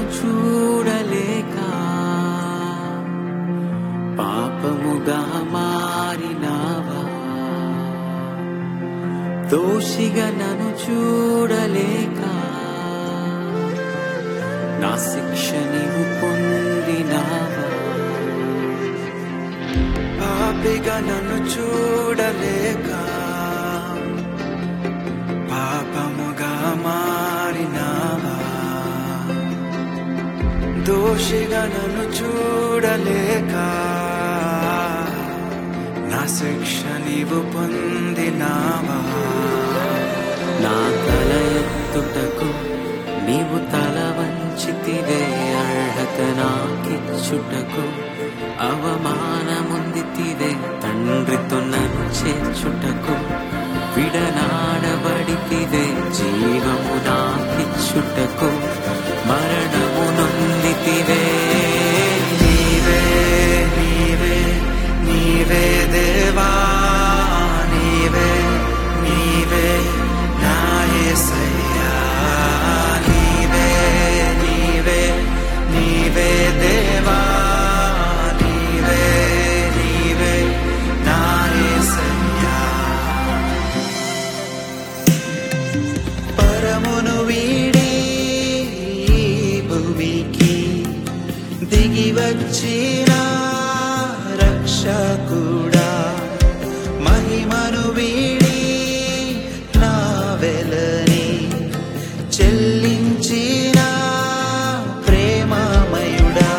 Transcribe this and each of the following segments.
చూడలేక పాపముగా మారినావా, దోషిగా నన్ను చూడలేక నా శిక్ష నీవు పొందినావా, పాపిగా నన్ను చూడలేక పాపముగా మారినావా, దోషిగా నన్ను చూడలేక నా శిక్ష నీవు పొందినావా. నా తల ఎత్తుటకు నీవు తల వంచితివే, అర్హత నాకిచ్చుటకు అవమానముందితివే, తండ్రితో నన్ను చేర్చుటకు విడనాడబడితివే, జీవము నాకిచ్చుటకు మరణము నొందితివే. నీవే నీవే నీవే దేవా, నీవే నీవే నా యేసయ్యా, నీవే నీవే నీవే దేవా, నీవే నీవే నా యేసయ్యా. పరమును వీడి భూమికి దిగి వచ్చిన రక్షకుడా, మహిమను వీడి నా వెలని చెల్లించిన ప్రేమమయుడా,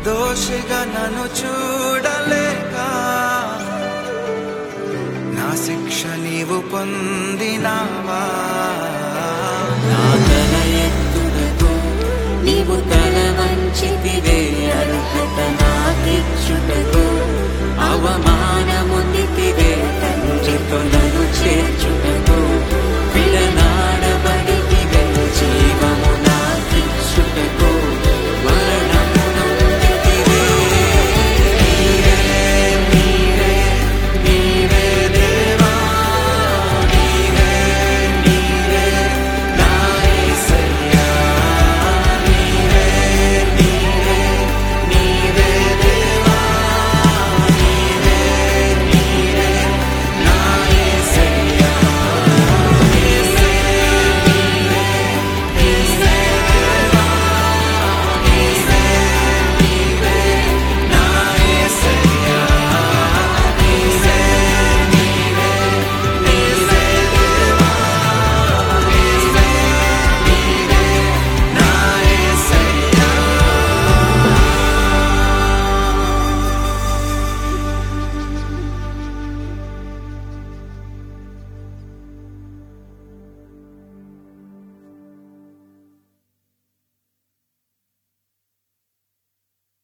దోషిగా నన్ను చూడలేక నా శిక్ష నీవు పొందినావా.